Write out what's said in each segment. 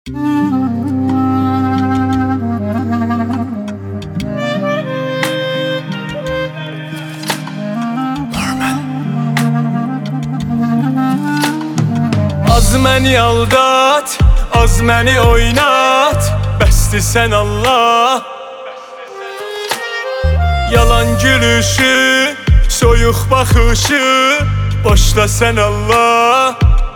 Az məni aldat, az məni oynat, bəsdir sən Allah. Yalan gülüşü, soyuq baxışı, boşda sən Allah.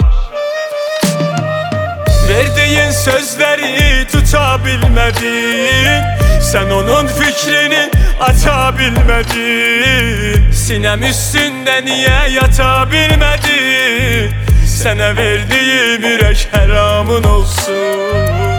Verdiyin sözləri tuta bilmədin, sən onun fikrini ata bilmədin. Sinəm üstündə niyə yata bilmədin? Sənə verdiyim ürək həramın olsun.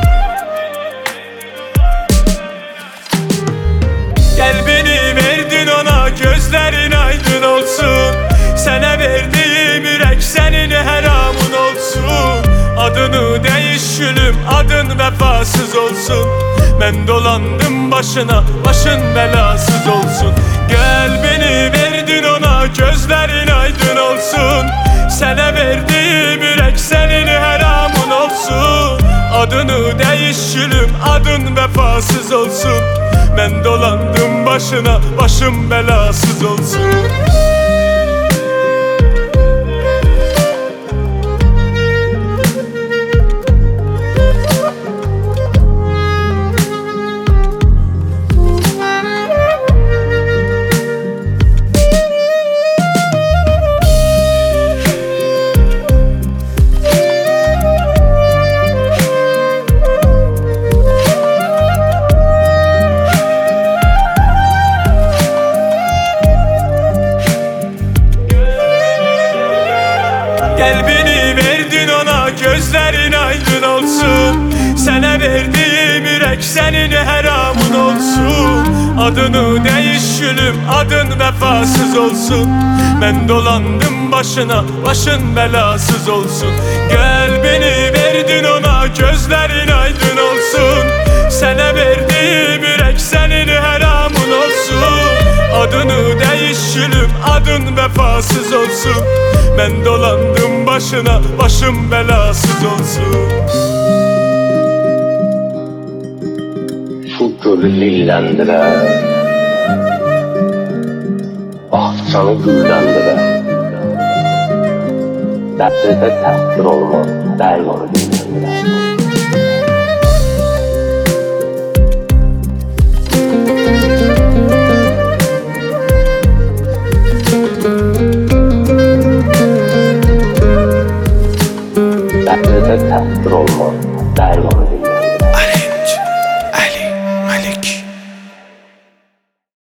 Qəlbini verdin ona, gözlərin aydın olsun. Sənə verdiyim ürək sənin həramın olsun. Adını dəyiş gülüm, adın vəfasız olsun. Mən dolandım başına, başın bəlasız olsun. Qəlbini verdin ona, gözlərin aydın olsun. Sənə verdiyim ürək sənin həramın olsun. Adını dəyiş gülüm, adın vəfasız olsun. Mən dolandım başına, başım bəlasız olsun. Qəlbini verdin ona, gözlərin aydın olsun. Sənə verdiyim ürək sənin həramın olsun. Adını dəyiş gülüm, adın vəfasız olsun. Mən dolandım başına, başın bəlasız olsun. Qəlbini verdin ona, gözlərin aydın olsun. Sənə verdiyim ürək sənin həramın olsun. Adını dəyiş gülüm, adın vəfasız olsun. Mən dolandım başına, başım bəlasız olsun. Şu gölü lilləndirər, bağçanı gülləndirər. Dəbdədə təsvir olmaz, dəym onu dinləndirər.